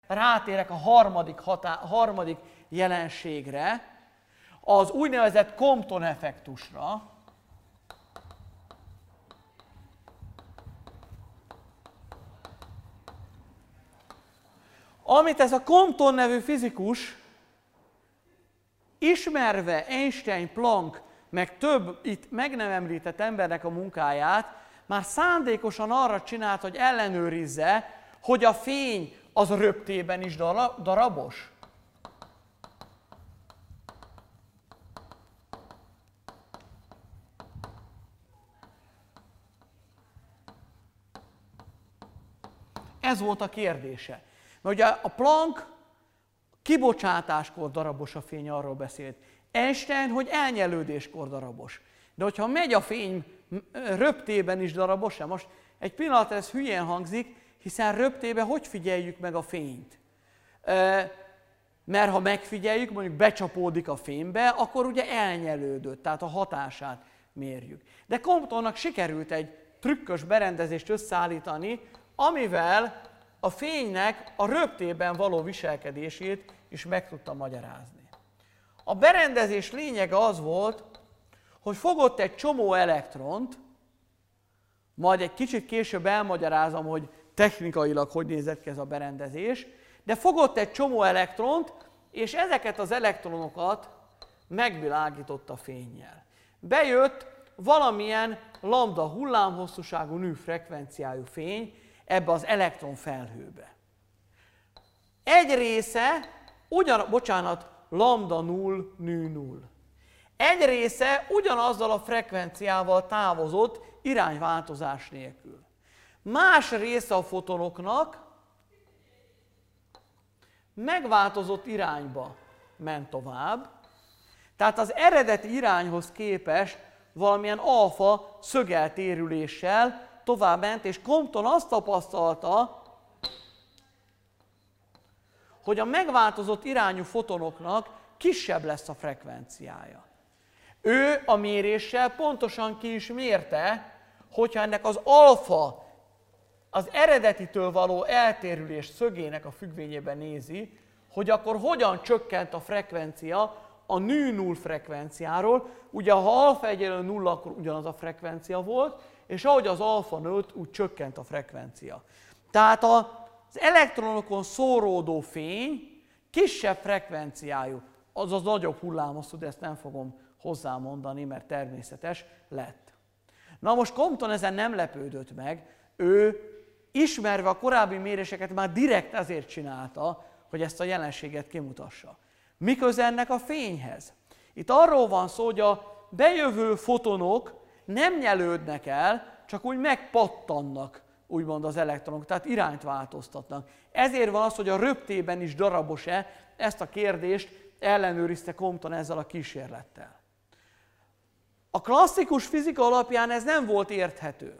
rátérek a harmadik jelenségre, az úgynevezett Compton-effektusra, amit ez a Compton nevű fizikus, ismerve Einstein, Planck, meg több itt meg nem említett embernek a munkáját, már szándékosan arra csinált, hogy ellenőrizze, hogy a fény az röptében is darabos. Ez volt a kérdése. Mert ugye a Planck kibocsátáskor darabos a fény, arról beszélt. Einstein, hogy elnyelődéskor darabos. De hogyha megy a fény, röptében is darabos-e? Most egy pillanatra ez hülyén hangzik, hiszen röptében hogy figyeljük meg a fényt? Mert ha megfigyeljük, mondjuk becsapódik a fénybe, akkor ugye elnyelődött, tehát a hatását mérjük. De Comptonnak sikerült egy trükkös berendezést összeállítani, amivel a fénynek a röptében való viselkedését is meg tudta magyarázni. A berendezés lényege az volt, hogy fogott egy csomó elektront, majd egy kicsit később elmagyarázom, hogy technikailag hogy nézett ki ez a berendezés, de fogott egy csomó elektront, és ezeket az elektronokat megvilágította fénnyel. Bejött valamilyen lambda hullámhosszúságú nő frekvenciájú fény ebbe az elektronfelhőbe. Egy része, lambda 0, nő 0. Egy része ugyanazzal a frekvenciával távozott irányváltozás nélkül. Más része a fotonoknak megváltozott irányba ment tovább, tehát az eredeti irányhoz képest valamilyen alfa szögeltérüléssel továbbment, és Compton azt tapasztalta, hogy a megváltozott irányú fotonoknak kisebb lesz a frekvenciája. Ő a méréssel pontosan ki is mérte, hogyha ennek az alfa az eredetitől való eltérülés szögének a függvényében nézi, hogy akkor hogyan csökkent a frekvencia a nő 0 frekvenciáról. Ugye ha alfa egyenlő 0, akkor ugyanaz a frekvencia volt, és ahogy az alfa nőtt, úgy csökkent a frekvencia. Tehát az elektronokon szóródó fény kisebb frekvenciájú, azaz nagyobb hullámhosszú, de ezt nem fogom hozzámondani, mert természetes lett. Na most Compton ezen nem lepődött meg, ő ismerve a korábbi méréseket már direkt ezért csinálta, hogy ezt a jelenséget kimutassa. Mi köze ennek a fényhez? Itt arról van szó, hogy a bejövő fotonok nem nyelődnek el, csak úgy megpattannak, úgymond az elektronok, tehát irányt változtatnak. Ezért van az, hogy a röptében is darabos-e, ezt a kérdést ellenőrizte Compton ezzel a kísérlettel. A klasszikus fizika alapján ez nem volt érthető.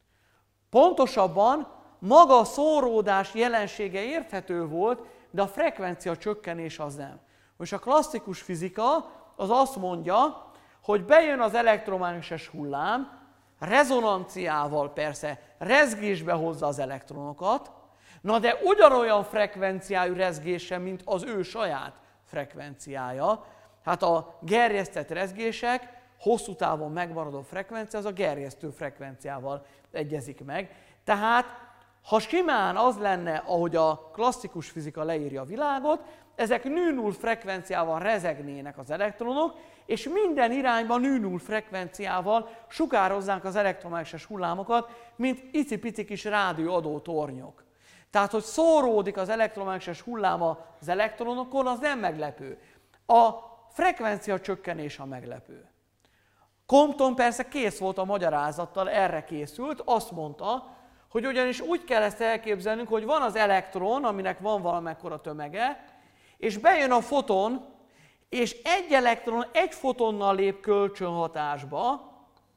Pontosabban maga a szóródás jelensége érthető volt, de a frekvencia csökkenés az nem. Most a klasszikus fizika az azt mondja, hogy bejön az elektromágneses hullám, rezonanciával persze rezgésbe hozza az elektronokat, na de ugyanolyan frekvenciájú rezgése, mint az ő saját frekvenciája. Hát a gerjesztett rezgések hosszú távon megmaradó frekvencia, az a gerjesztő frekvenciával egyezik meg. Tehát, ha simán az lenne, ahogy a klasszikus fizika leírja a világot, ezek nő 0 frekvenciával rezegnének az elektronok, és minden irányban nő 0 frekvenciával sugározzánk az elektromágneses hullámokat, mint icipici kis rádióadó tornyok. Tehát, hogy szóródik az elektromágneses hullám az elektronokon, az nem meglepő. A frekvencia csökkenés a meglepő. Compton persze kész volt a magyarázattal, erre készült, azt mondta, hogy ugyanis úgy kell ezt elképzelnünk, hogy van az elektron, aminek van valamekkora tömege, és bejön a foton, és egy elektron egy fotonnal lép kölcsönhatásba,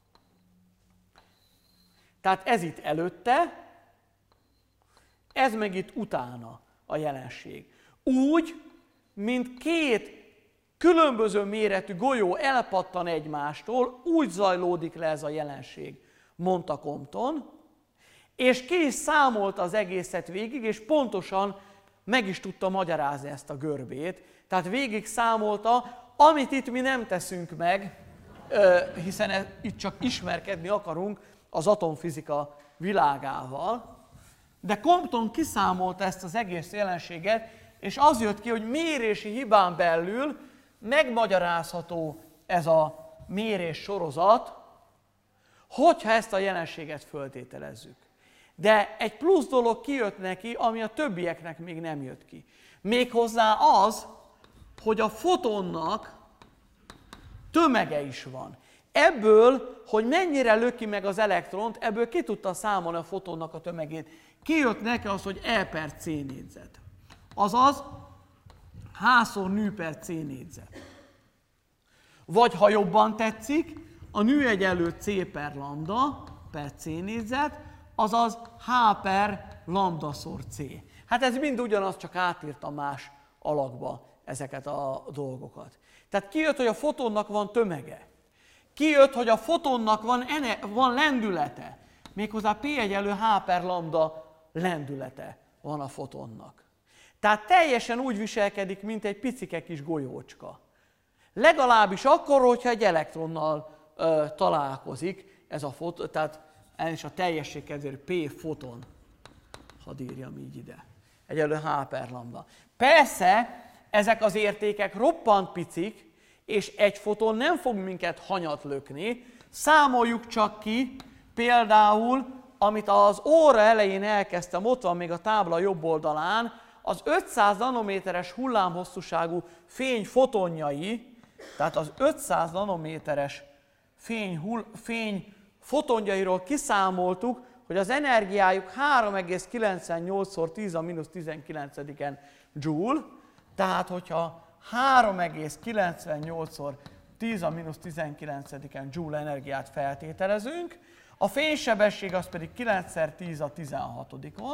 tehát ez itt előtte, ez meg itt utána a jelenség. Úgy, mint két különböző méretű golyó elpattan egymástól, úgy zajlódik le ez a jelenség, mondta Compton, és ki is számolta az egészet végig, és pontosan meg is tudta magyarázni ezt a görbét, tehát végig számolta, amit itt mi nem teszünk meg, hiszen itt csak ismerkedni akarunk az atomfizika világával, de Compton kiszámolta ezt az egész jelenséget, és az jött ki, hogy mérési hibán belül megmagyarázható ez a mérés sorozat, hogyha ezt a jelenséget föltételezzük. De egy plusz dolog kijött neki, ami a többieknek még nem jött ki. Méghozzá az, hogy a fotonnak tömege is van. Ebből, hogy mennyire löki meg az elektront, ebből ki tudta számolni a fotonnak a tömegét. Kijött neki az, hogy E/c négyzet. Azaz H/ν/c négyzet. Vagy ha jobban tetszik, a nő egyenlő C/λ/c négyzet, azaz H/λ/c. Hát ez mind ugyanaz, csak átírtam más alakba ezeket a dolgokat. Tehát kijött, hogy a fotonnak van tömege. Kijött, hogy a fotonnak van lendülete. Méghozzá P egyenlő H/λ lendülete van a fotonnak. Tehát teljesen úgy viselkedik, mint egy picike kis golyócska. Legalábbis akkor, hogyha egy elektronnal találkozik ez a foton, tehát és a teljesség kedvéért P foton, hadd írjam így ide, egyenlő H/λ. Persze, ezek az értékek roppant picik, és egy foton nem fog minket hanyat lökni. Számoljuk csak ki, például, amit az óra elején elkezdtem, ott van még a tábla jobb oldalán, az 500 nanométeres hullámhosszúságú fény fotonjai, tehát az 500 nanométeres fény fotonjairól kiszámoltuk, hogy az energiájuk 3,98-szor 10⁻⁻⁹ joule, tehát hogyha 3,98-szor 10⁻⁻⁹ joule energiát feltételezünk, a fénysebesség az pedig 9×10⁻16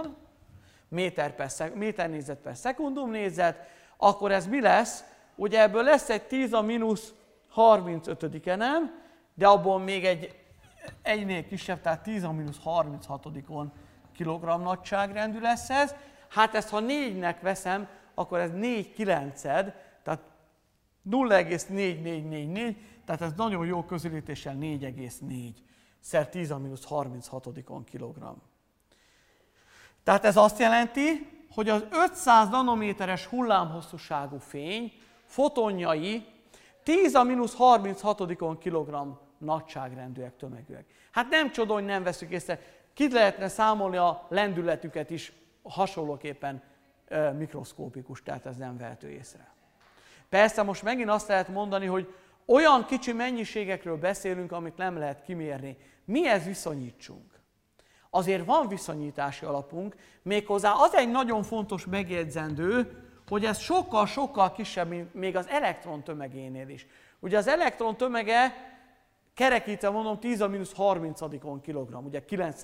méter négyzet per szekundum négyzet, akkor ez mi lesz? Ugye ebből lesz egy 10⁻35 nem, de abból még egynél kisebb, tehát 10⁻36 kilogramm nagyságrendű lesz ez. Hát ezt ha 4-nek veszem, akkor ez 4/9, tehát 0,4444, tehát ez nagyon jó közelítéssel 4,4-szer 10⁻36 kilogramm. Tehát ez azt jelenti, hogy az 500 nanométeres hullámhosszúságú fény fotonjai 10⁻36 kilogramm nagyságrendűek, tömegűek. Hát nem csoda, hogy nem veszük észre. Ki lehetne számolni a lendületüket is hasonlóképpen mikroszkópikus, tehát ez nem vehető észre. Persze most megint azt lehet mondani, hogy olyan kicsi mennyiségekről beszélünk, amit nem lehet kimérni. Mihez viszonyítsunk? Azért van viszonyítási alapunk, méghozzá az egy nagyon fontos megjegyzendő, hogy ez sokkal-sokkal kisebb, mint még az elektron tömegénél is. Ugye az elektron tömege, kerekítve mondom, 10⁻30 kilogramm, ugye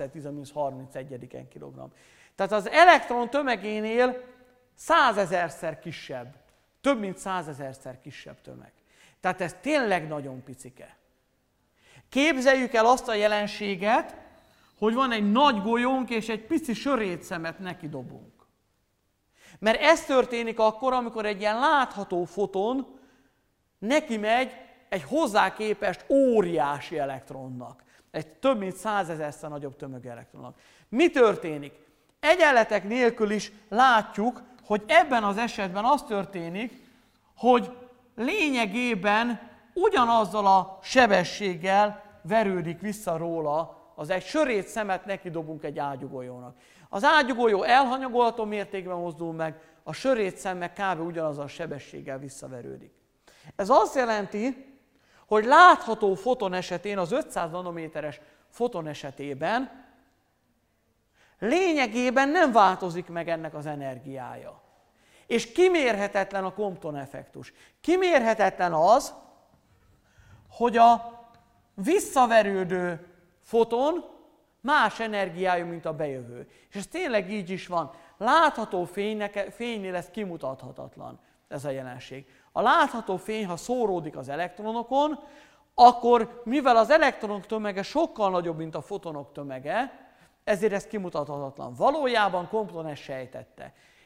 9×10⁻31 kilogramm. Tehát az elektron tömegénél 100 000-szer kisebb, több mint 100 000-szer kisebb tömeg. Tehát ez tényleg nagyon picike. Képzeljük el azt a jelenséget, hogy van egy nagy golyónk, és egy pici sörétszemet neki dobunk. Mert ez történik akkor, amikor egy ilyen látható foton neki megy egy hozzá képest óriási elektronnak. Egy több mint 100 000-szer nagyobb tömegű elektronnak. Mi történik? Egyenletek nélkül is látjuk, hogy ebben az esetben az történik, hogy lényegében ugyanazzal a sebességgel verődik vissza róla, az egy sörét szemet neki dobunk egy ágyúgolyónak. Az ágyúgolyó elhanyagolható mértékben mozdul meg, a sörét szem meg kb. Ugyanazzal a sebességgel visszaverődik. Ez azt jelenti, hogy látható foton esetén, az 500 nanométeres foton esetében lényegében nem változik meg ennek az energiája. És kimérhetetlen a Compton-effektus. Kimérhetetlen az, hogy a visszaverődő foton más energiájú, mint a bejövő. És ez tényleg így is van. Látható fénynél ez kimutathatatlan, ez a jelenség. A látható fény, ha szóródik az elektronokon, akkor mivel az elektronok tömege sokkal nagyobb, mint a fotonok tömege, ezért ez kimutathatatlan. Valójában Compton ezt sejtette.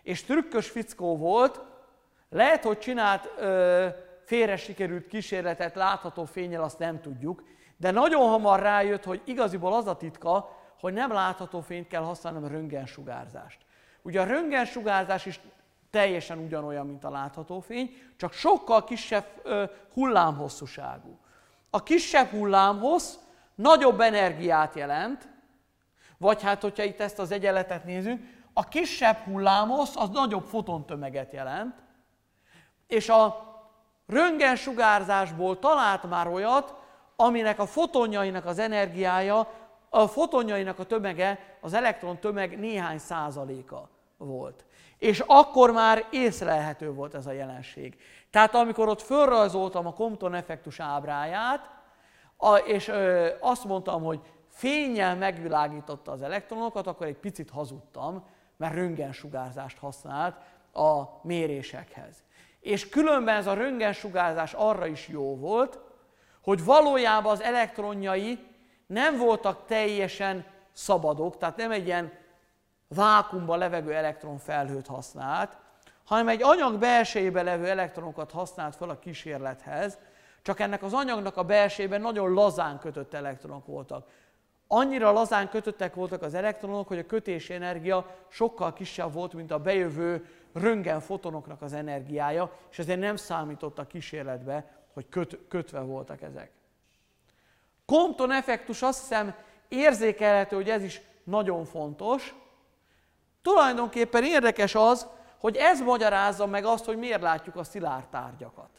és trükkös fickó volt, lehet, hogy csinált félre sikerült kísérletet látható fénnyel, azt nem tudjuk, de nagyon hamar rájött, hogy igaziból az a titka, hogy nem látható fényt kell használni, hanem röntgensugárzást. Ugye a röntgensugárzás is teljesen ugyanolyan, mint a látható fény, csak sokkal kisebb hullámhosszúságú. A kisebb hullámhossz nagyobb energiát jelent, vagy hát, hogyha itt ezt az egyenletet nézünk, a kisebb hullámhossz az nagyobb fotontömeget jelent, és a röntgensugárzásból talált már olyat, aminek a fotonjainak az energiája, a fotonjainak a tömege, az elektron tömeg néhány százaléka volt. És akkor már észlelhető volt ez a jelenség. Tehát amikor ott fölrajzoltam a Compton-effektus ábráját, és azt mondtam, hogy fénnyel megvilágította az elektronokat, akkor egy picit hazudtam, mert röntgensugárzást használt a mérésekhez. És különben ez a röntgensugárzás arra is jó volt, hogy valójában az elektronjai nem voltak teljesen szabadok, tehát nem egy ilyen vákuumban levegő elektronfelhőt használt, hanem egy anyag belsejében levő elektronokat használt fel a kísérlethez, csak ennek az anyagnak a belsejében nagyon lazán kötött elektronok voltak. Annyira lazán kötöttek voltak az elektronok, hogy a kötési energia sokkal kisebb volt, mint a bejövő röntgenfotonoknak az energiája, és ezért nem számított a kísérletbe, hogy kötve voltak ezek. Compton-effektus, azt hiszem érzékelhető, hogy ez is nagyon fontos. Tulajdonképpen érdekes az, hogy ez magyarázza meg azt, hogy miért látjuk a szilárd tárgyakat.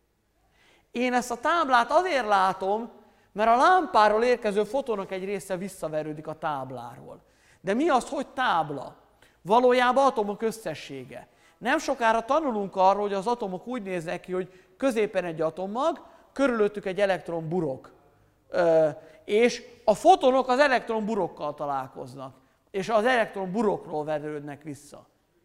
Én ezt a táblát azért látom, mert a lámpáról érkező fotonok egy része visszaverődik a tábláról. De mi az, hogy tábla? Valójában atomok összessége. Nem sokára tanulunk arról, hogy az atomok úgy néznek ki, hogy középen egy atommag, körülöttük egy elektronburok. És a fotonok az elektronburokkal találkoznak, és az elektronburokról verődnek vissza.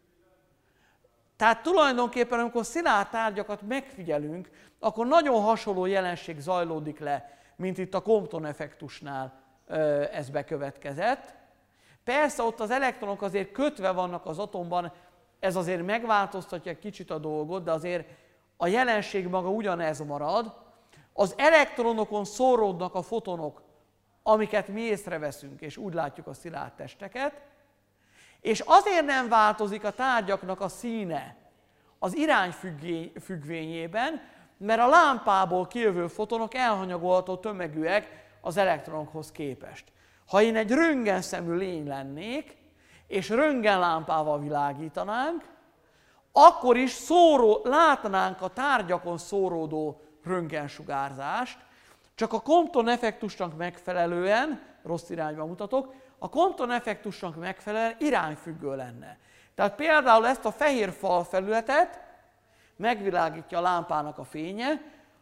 Tehát tulajdonképpen, amikor szilárd tárgyakat megfigyelünk, akkor nagyon hasonló jelenség zajlódik le, mint itt a Compton-effektusnál ez bekövetkezett. Persze ott az elektronok azért kötve vannak az atomban, ez azért megváltoztatja egy kicsit a dolgot, de azért a jelenség maga ugyanez marad. Az elektronokon szóródnak a fotonok, amiket mi észreveszünk, és úgy látjuk a szilárd testeket, és azért nem változik a tárgyaknak a színe az irány függvényében, mert a lámpából kijövő fotonok elhanyagolható tömegűek az elektronokhoz képest. Ha én egy röntgenszemű lény lennék, és röntgenlámpával világítanánk, akkor is látnánk a tárgyakon szóródó röntgensugárzást, csak a Compton-effektusnak megfelelően, rossz irányba mutatok, a Compton-effektusnak megfelelően irányfüggő lenne. Tehát például ezt a fehér falfelületet megvilágítja a lámpának a fénye,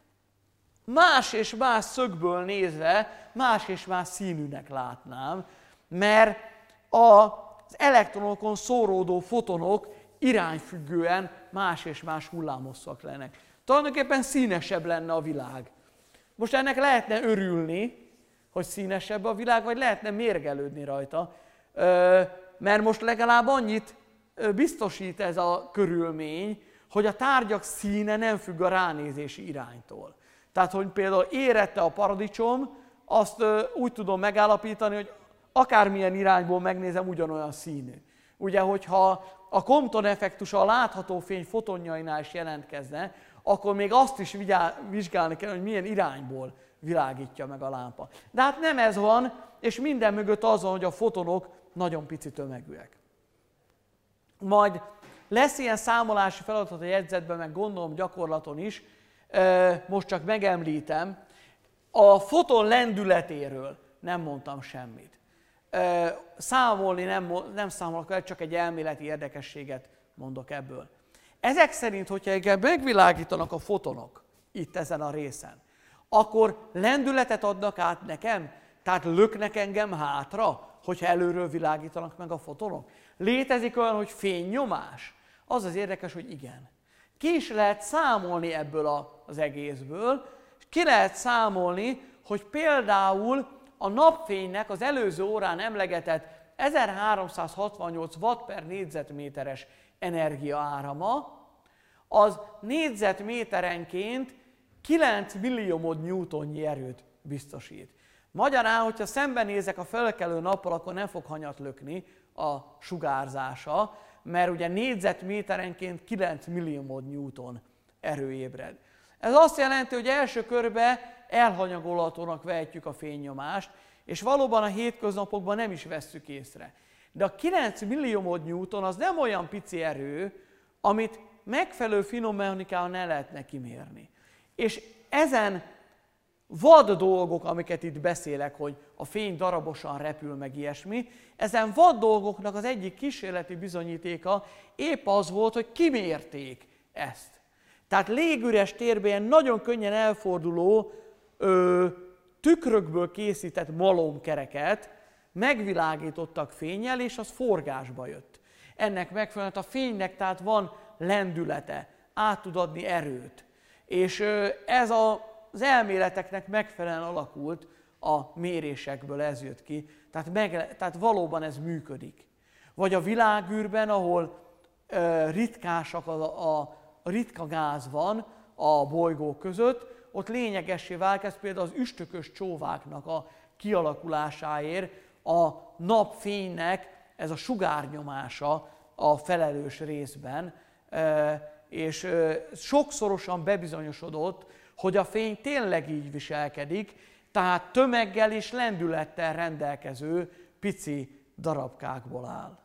más és más szögből nézve más és más színűnek látnám, mert az elektronokon szóródó fotonok irányfüggően más és más hullámhosszúak lennek. Tulajdonképpen színesebb lenne a világ. Most ennek lehetne örülni, hogy színesebb a világ, vagy lehetne mérgelődni rajta, mert most legalább annyit biztosít ez a körülmény, hogy a tárgyak színe nem függ a ránézési iránytól. Tehát, hogy például érette a paradicsom, azt úgy tudom megállapítani, hogy akármilyen irányból megnézem, ugyanolyan színű. Ugye, hogyha a Compton-effektus a látható fény fotonjainál is jelentkezne, akkor még azt is vizsgálni kell, hogy milyen irányból világítja meg a lámpa. De hát nem ez van, és minden mögött az van, hogy a fotonok nagyon pici tömegűek. Majd lesz ilyen számolási feladat a jegyzetben, meg gondolom gyakorlaton is, most csak megemlítem, a foton lendületéről nem mondtam semmit. Számolni nem számolok el, csak egy elméleti érdekességet mondok ebből. Ezek szerint, hogyha engem megvilágítanak a fotonok itt ezen a részen, akkor lendületet adnak át nekem? Tehát löknek engem hátra, hogyha előről világítanak meg a fotonok? Létezik olyan, hogy fénynyomás? Az az érdekes, hogy igen. Ki is lehet számolni ebből az egészből, és ki lehet számolni, hogy például a napfénynek az előző órán emlegetett 1368 watt per négyzetméteres energiaárama, az négyzetméterenként 9 milliómod newtonnyi erőt biztosít. Magyarán, hogyha szembenézek a felkelő nappal, akkor nem fog hanyat lökni a sugárzása, mert ugye négyzetméterenként 9 milliómod newton erő ébred. Ez azt jelenti, hogy első körben elhanyagolhatónak vehetjük a fénynyomást, és valóban a hétköznapokban nem is vesszük észre. De a 9 milliómod newton az nem olyan pici erő, amit megfelelő finom mechanikával ne lehetne kimérni. És ezen vad dolgok, amiket itt beszélek, hogy a fény darabosan repül, meg ilyesmi, ezen vad dolgoknak az egyik kísérleti bizonyítéka épp az volt, hogy kimérték ezt. Tehát légüres térben ilyen nagyon könnyen elforduló tükrökből készített malomkereket megvilágítottak fénnyel, és az forgásba jött. Ennek megfelelően a fénynek tehát van lendülete, át tud adni erőt. És ez az elméleteknek megfelelően alakult, a mérésekből ez jött ki, tehát valóban ez működik. Vagy a világűrben, ahol ritkásak a ritka gáz van a bolygók között, ott lényegessé válik, ez például az üstökös csóváknak a kialakulásáért a napfénynek ez a sugárnyomása a felelős részben, és sokszorosan bebizonyosodott, hogy a fény tényleg így viselkedik, tehát tömeggel és lendülettel rendelkező pici darabkákból áll.